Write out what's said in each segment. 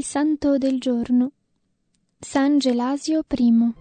Il santo del giorno. San Gelasio I.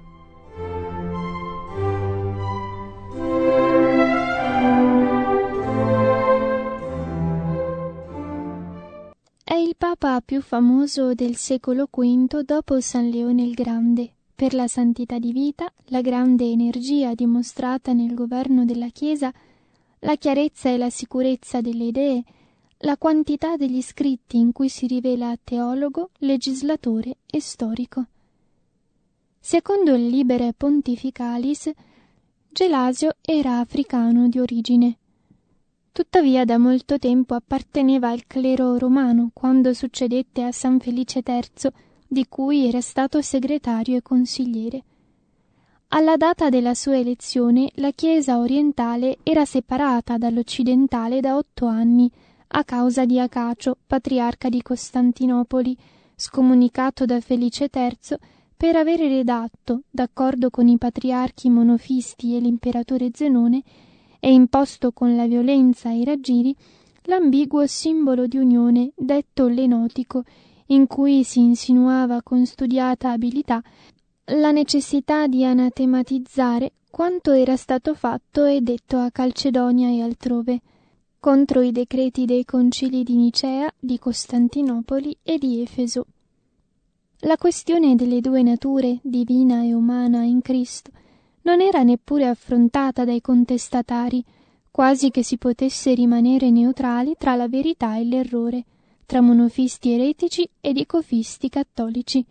È il papa più famoso del secolo V dopo San Leone il Grande, per la santità di vita, la grande energia dimostrata nel governo della Chiesa, la chiarezza e la sicurezza delle idee, la quantità degli scritti in cui si rivela teologo, legislatore e storico. Secondo il Liber Pontificalis, Gelasio era africano di origine. Tuttavia da molto tempo apparteneva al clero romano quando succedette a San Felice III, di cui era stato segretario e consigliere. Alla data della sua elezione la Chiesa orientale era separata dall'occidentale da 8 anni, a causa di Acacio, patriarca di Costantinopoli, scomunicato da Felice III per avere redatto, d'accordo con i patriarchi monofisti e l'imperatore Zenone, e imposto con la violenza e i raggiri, l'ambiguo simbolo di unione detto lenotico, in cui si insinuava con studiata abilità la necessità di anatematizzare quanto era stato fatto e detto a Calcedonia e altrove, contro i decreti dei concili di Nicea, di Costantinopoli e di Efeso. La questione delle due nature, divina e umana, in Cristo, non era neppure affrontata dai contestatari, quasi che si potesse rimanere neutrali tra la verità e l'errore, tra monofisti eretici ed ecofisti cattolici.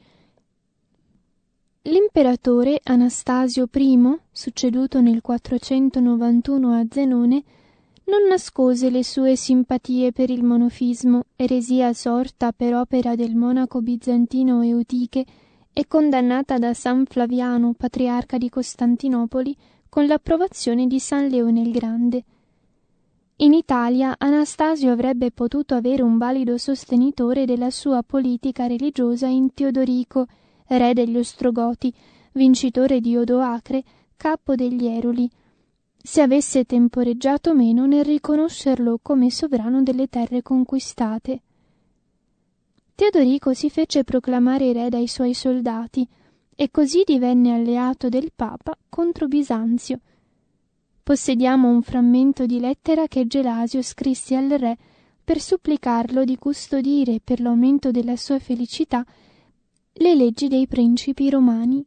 L'imperatore Anastasio I, succeduto nel 491 a Zenone, non nascose le sue simpatie per il monofismo, eresia sorta per opera del monaco bizantino Eutiche e condannata da San Flaviano, patriarca di Costantinopoli, con l'approvazione di San Leone il Grande. In Italia Anastasio avrebbe potuto avere un valido sostenitore della sua politica religiosa in Teodorico, re degli Ostrogoti, vincitore di Odoacre, capo degli Eruli, se avesse temporeggiato meno nel riconoscerlo come sovrano delle terre conquistate. Teodorico si fece proclamare re dai suoi soldati e così divenne alleato del Papa contro Bisanzio. Possediamo un frammento di lettera che Gelasio scrisse al re per supplicarlo di custodire per l'aumento della sua felicità le leggi dei principi romani.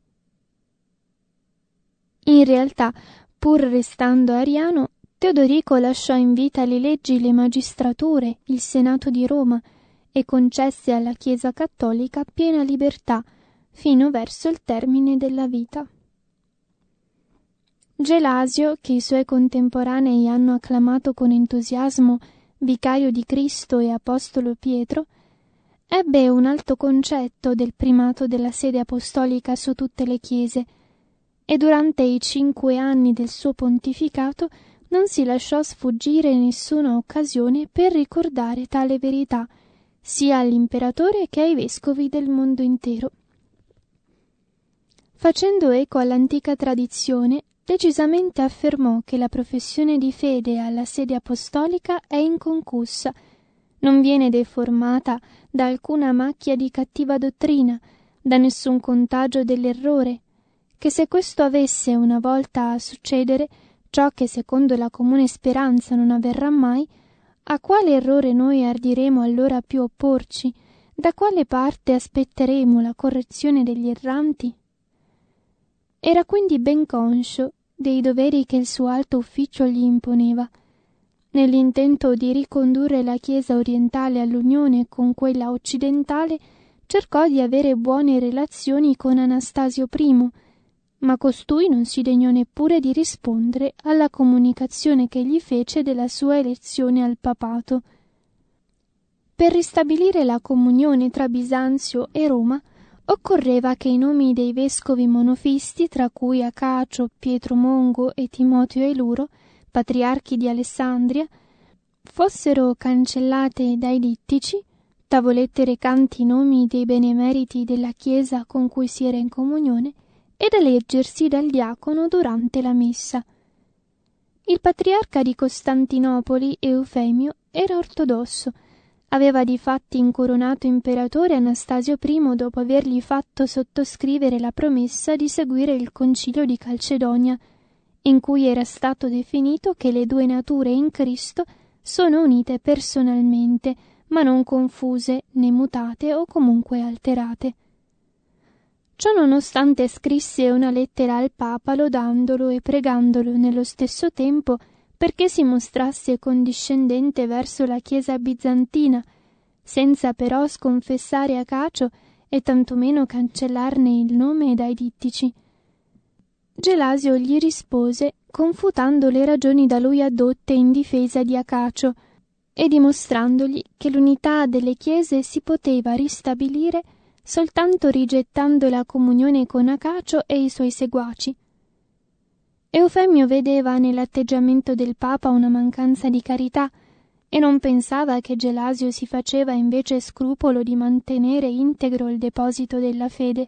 In realtà, pur restando ariano, Teodorico lasciò in vita le leggi, le magistrature, il Senato di Roma e concesse alla Chiesa cattolica piena libertà fino verso il termine della vita. Gelasio, che i suoi contemporanei hanno acclamato con entusiasmo vicario di Cristo e apostolo Pietro, ebbe un alto concetto del primato della sede apostolica su tutte le chiese e durante i 5 anni del suo pontificato non si lasciò sfuggire nessuna occasione per ricordare tale verità sia all'imperatore che ai vescovi del mondo intero. Facendo eco all'antica tradizione, decisamente affermò che la professione di fede alla sede apostolica è inconcussa, non viene deformata da alcuna macchia di cattiva dottrina, da nessun contagio dell'errore, che se questo avesse una volta a succedere, ciò che secondo la comune speranza non avverrà mai, a quale errore noi ardiremo allora più opporci? Da quale parte aspetteremo la correzione degli erranti? Era quindi ben conscio dei doveri che il suo alto ufficio gli imponeva. Nell'intento di ricondurre la Chiesa orientale all'unione con quella occidentale, cercò di avere buone relazioni con Anastasio I, ma costui non si degnò neppure di rispondere alla comunicazione che gli fece della sua elezione al papato. Per ristabilire la comunione tra Bisanzio e Roma, occorreva che i nomi dei vescovi monofisti, tra cui Acacio, Pietro Mongo e Timoteo Eluro, patriarchi di Alessandria, fossero cancellate dai dittici, tavolette recanti i nomi dei benemeriti della Chiesa con cui si era in comunione, e da leggersi dal diacono durante la messa. Il patriarca di Costantinopoli, Eufemio, era ortodosso, Aveva difatti incoronato imperatore Anastasio I dopo avergli fatto sottoscrivere la promessa di seguire il concilio di Calcedonia, in cui era stato definito che le due nature in Cristo sono unite personalmente, ma non confuse né mutate o comunque alterate. Ciò nonostante scrisse una lettera al Papa lodandolo e pregandolo nello stesso tempo perché si mostrasse condiscendente verso la Chiesa bizantina, senza però sconfessare Acacio e tantomeno cancellarne il nome dai dittici. Gelasio gli rispose confutando le ragioni da lui addotte in difesa di Acacio e dimostrandogli che l'unità delle chiese si poteva ristabilire soltanto rigettando la comunione con Acacio e i suoi seguaci. Eufemio vedeva nell'atteggiamento del Papa una mancanza di carità e non pensava che Gelasio si faceva invece scrupolo di mantenere integro il deposito della fede.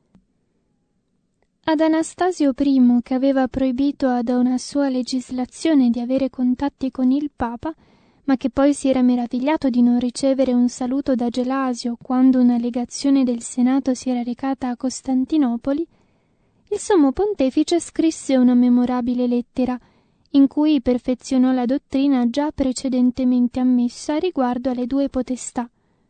Ad Anastasio I, che aveva proibito ad una sua legislazione di avere contatti con il Papa, ma che poi si era meravigliato di non ricevere un saluto da Gelasio quando una legazione del Senato si era recata a Costantinopoli, il sommo pontefice scrisse una memorabile lettera in cui perfezionò la dottrina già precedentemente ammessa riguardo alle due potestà.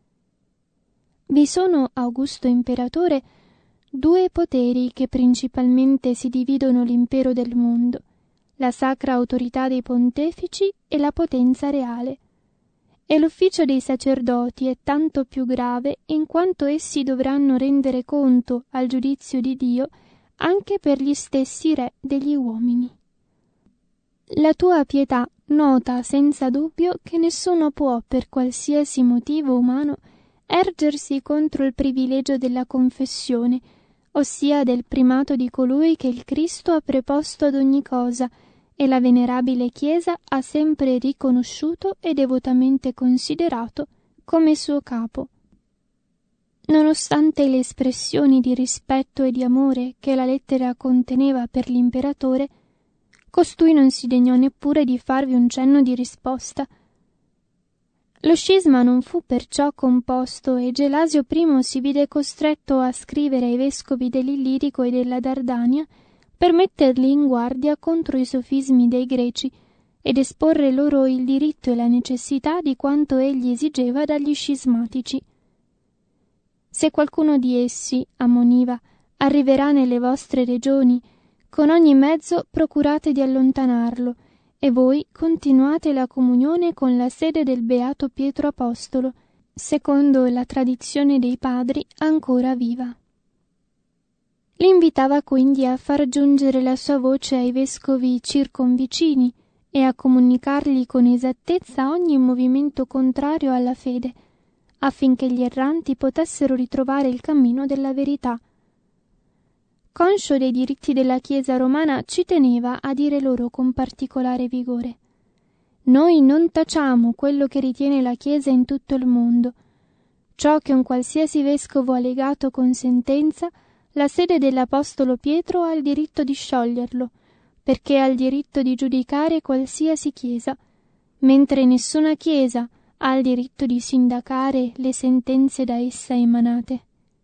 Vi sono, Augusto imperatore, due poteri che principalmente si dividono l'impero del mondo, la sacra autorità dei pontefici e la potenza reale. E l'ufficio dei sacerdoti è tanto più grave in quanto essi dovranno rendere conto al giudizio di Dio anche per gli stessi re degli uomini. La tua pietà nota senza dubbio che nessuno può, per qualsiasi motivo umano, ergersi contro il privilegio della confessione, ossia del primato di colui che il Cristo ha preposto ad ogni cosa e la venerabile Chiesa ha sempre riconosciuto e devotamente considerato come suo capo. Nonostante le espressioni di rispetto e di amore che la lettera conteneva per l'imperatore, costui non si degnò neppure di farvi un cenno di risposta. Lo scisma non fu perciò composto e Gelasio I si vide costretto a scrivere ai vescovi dell'Illirico e della Dardania per metterli in guardia contro i sofismi dei greci ed esporre loro il diritto e la necessità di quanto egli esigeva dagli scismatici. Se qualcuno di essi, ammoniva, arriverà nelle vostre regioni, con ogni mezzo procurate di allontanarlo, e voi continuate la comunione con la sede del beato Pietro Apostolo, secondo la tradizione dei padri ancora viva. Li invitava quindi a far giungere la sua voce ai vescovi circonvicini e a comunicargli con esattezza ogni movimento contrario alla fede, affinché gli erranti potessero ritrovare il cammino della verità. Conscio dei diritti della Chiesa romana, ci teneva a dire loro con particolare vigore: «Noi non tacciamo quello che ritiene la Chiesa in tutto il mondo. Ciò che un qualsiasi vescovo ha legato con sentenza, la sede dell'Apostolo Pietro ha il diritto di scioglierlo, perché ha il diritto di giudicare qualsiasi Chiesa, mentre nessuna Chiesa ha il diritto di sindacare le sentenze da essa emanate».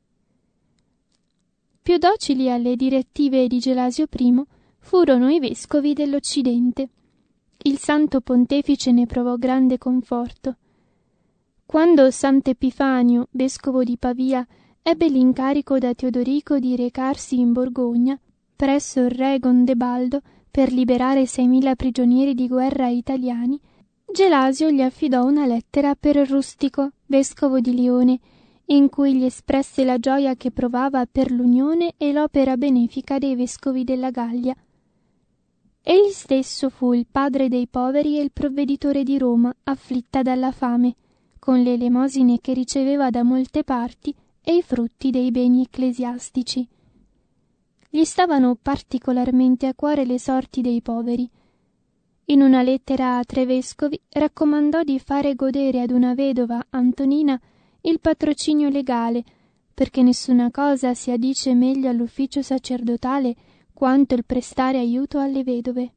Più docili alle direttive di Gelasio I furono i vescovi dell'Occidente. Il Santo Pontefice ne provò grande conforto. Quando Sant'Epifanio, vescovo di Pavia, ebbe l'incarico da Teodorico di recarsi in Borgogna, presso il re Gondebaldo, per liberare 6.000 prigionieri di guerra italiani, Gelasio gli affidò una lettera per Rustico, vescovo di Lione, in cui gli espresse la gioia che provava per l'unione e l'opera benefica dei vescovi della Gallia. Egli stesso fu il padre dei poveri e il provveditore di Roma, afflitta dalla fame, con le elemosine che riceveva da molte parti e i frutti dei beni ecclesiastici. Gli stavano particolarmente a cuore le sorti dei poveri. In una lettera a 3 vescovi raccomandò di fare godere ad una vedova, Antonina, il patrocinio legale, perché nessuna cosa si addice meglio all'ufficio sacerdotale quanto il prestare aiuto alle vedove.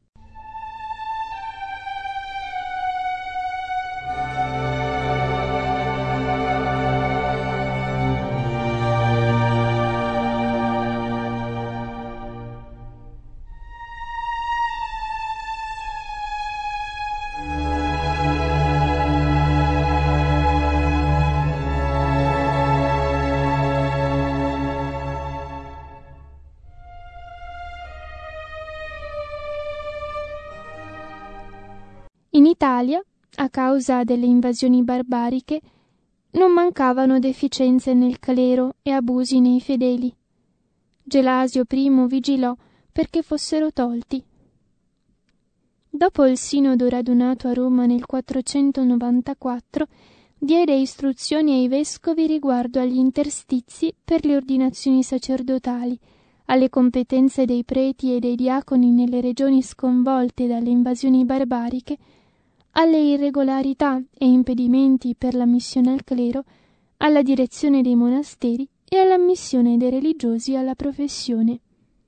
Italia, a causa delle invasioni barbariche, non mancavano deficienze nel clero e abusi nei fedeli. Gelasio I vigilò perché fossero tolti. Dopo il sinodo radunato a Roma nel 494, diede istruzioni ai vescovi riguardo agli interstizi per le ordinazioni sacerdotali, alle competenze dei preti e dei diaconi nelle regioni sconvolte dalle invasioni barbariche, alle irregolarità e impedimenti per l'ammissione al clero, alla direzione dei monasteri e all'ammissione dei religiosi alla professione.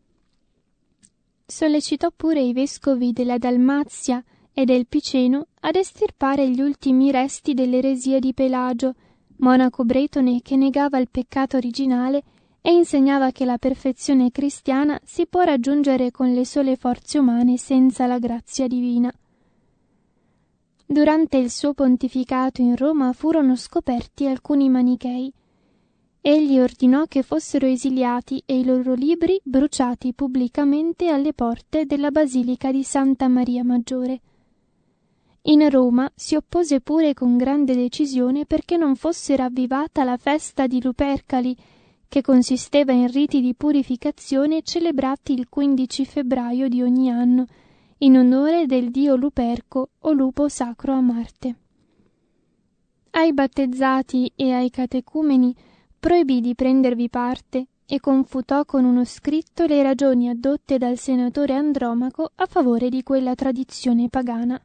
Sollecitò pure i vescovi della Dalmazia e del Piceno ad estirpare gli ultimi resti dell'eresia di Pelagio, monaco bretone che negava il peccato originale e insegnava che la perfezione cristiana si può raggiungere con le sole forze umane senza la grazia divina. Durante il suo pontificato in Roma furono scoperti alcuni manichei. Egli ordinò che fossero esiliati e i loro libri bruciati pubblicamente alle porte della Basilica di Santa Maria Maggiore. In Roma si oppose pure con grande decisione perché non fosse ravvivata la festa di Lupercali, che consisteva in riti di purificazione celebrati il 15 febbraio di ogni anno, in onore del dio Luperco o lupo sacro a Marte. Ai battezzati e ai catecumeni proibì di prendervi parte e confutò con uno scritto le ragioni addotte dal senatore Andromaco a favore di quella tradizione pagana.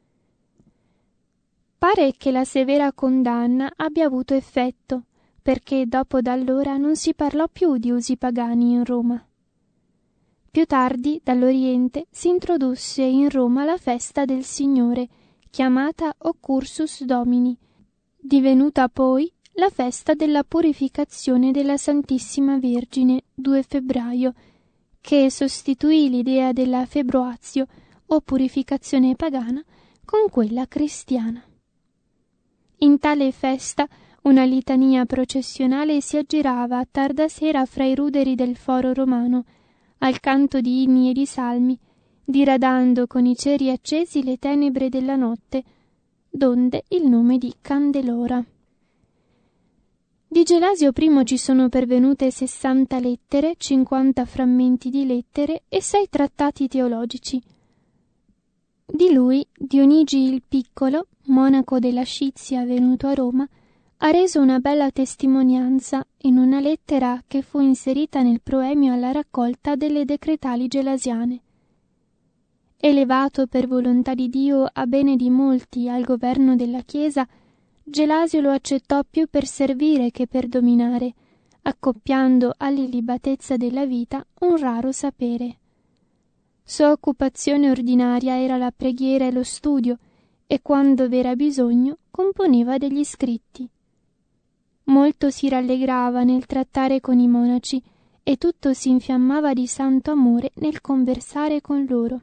Pare che la severa condanna abbia avuto effetto, perché dopo d'allora non si parlò più di usi pagani in Roma. Più tardi, dall'Oriente, si introdusse in Roma la festa del Signore, chiamata Occursus Domini, divenuta poi la festa della purificazione della Santissima Vergine, 2 febbraio, che sostituì l'idea della febroazio o purificazione pagana con quella cristiana. In tale festa una litania processionale si aggirava a tarda sera fra i ruderi del foro romano, al canto di inni e di salmi, diradando con i ceri accesi le tenebre della notte, donde il nome di Candelora. Di Gelasio I ci sono pervenute 60 lettere, 50 frammenti di lettere e 6 trattati teologici. Di lui, Dionigi il Piccolo, monaco della Scizia venuto a Roma, ha reso una bella testimonianza in una lettera che fu inserita nel proemio alla raccolta delle decretali gelasiane. Elevato per volontà di Dio a bene di molti al governo della Chiesa, Gelasio lo accettò più per servire che per dominare, accoppiando all'illibatezza della vita un raro sapere. Sua occupazione ordinaria era la preghiera e lo studio, e quando v'era bisogno componeva degli scritti. Molto si rallegrava nel trattare con i monaci e tutto si infiammava di santo amore nel conversare con loro.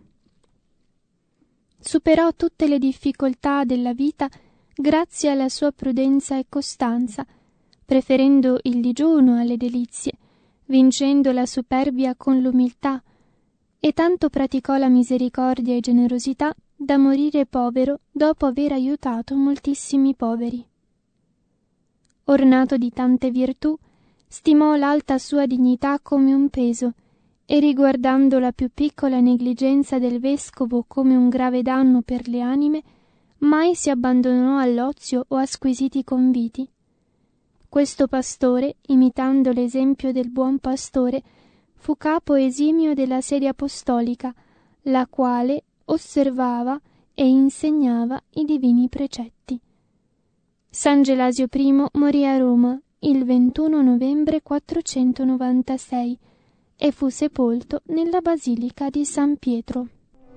Superò tutte le difficoltà della vita grazie alla sua prudenza e costanza, preferendo il digiuno alle delizie, vincendo la superbia con l'umiltà, e tanto praticò la misericordia e generosità da morire povero dopo aver aiutato moltissimi poveri. Ornato di tante virtù, stimò l'alta sua dignità come un peso e, riguardando la più piccola negligenza del vescovo come un grave danno per le anime, mai si abbandonò all'ozio o a squisiti conviti. Questo pastore, imitando l'esempio del buon pastore, fu capo esimio della sede apostolica, la quale osservava e insegnava i divini precetti. San Gelasio I morì a Roma il 21 novembre 496 e fu sepolto nella Basilica di San Pietro.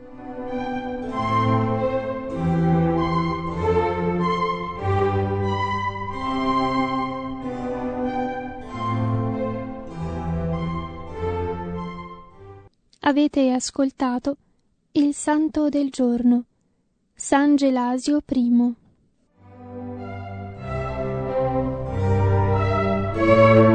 Avete ascoltato il Santo del Giorno, San Gelasio I.